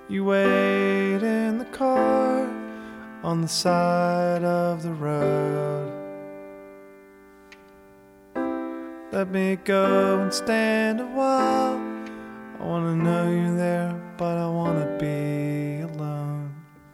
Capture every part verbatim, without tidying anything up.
You wait in the car on the side of the road. Let me go and stand a while. I wanna know you're there, but I wanna be alone.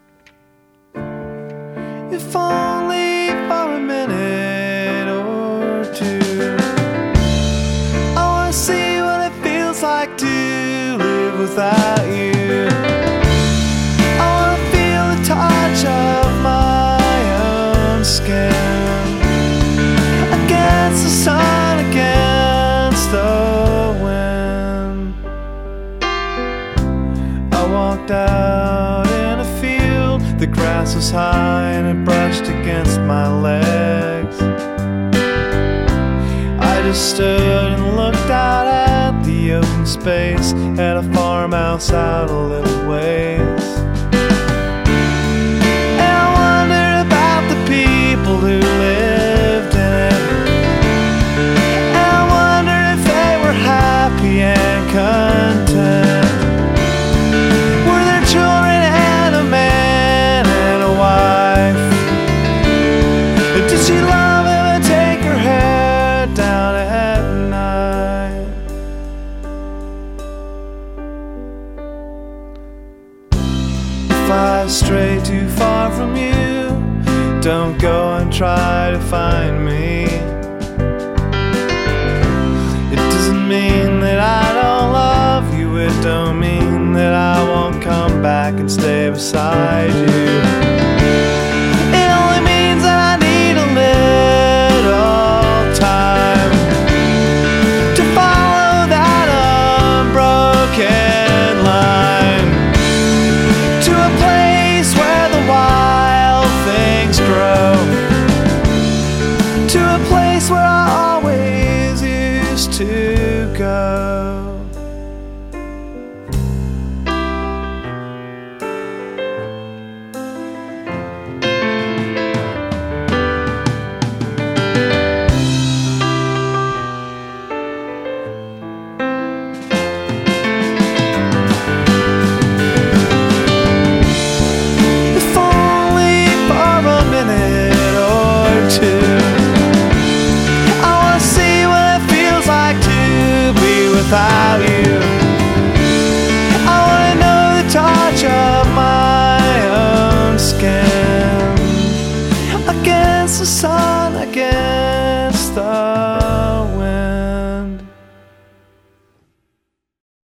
If only for a minute or two. I wanna see what it feels like to live without you. I wanna feel the touch of my own skin against the sun, against the wind. I walked out in a field. The grass was high and it brushed against my legs. I just stood and looked out at the open space, at a farmhouse out a little ways. And I wondered about the people who lived in it. And I wondered if they were happy and content. Were there children and a man and a wife? Did she love him and take her hair down at night? If I stray too far from you, don't go and try to find me. It doesn't mean that I don't love you. It don't mean that I won't come back and stay beside you.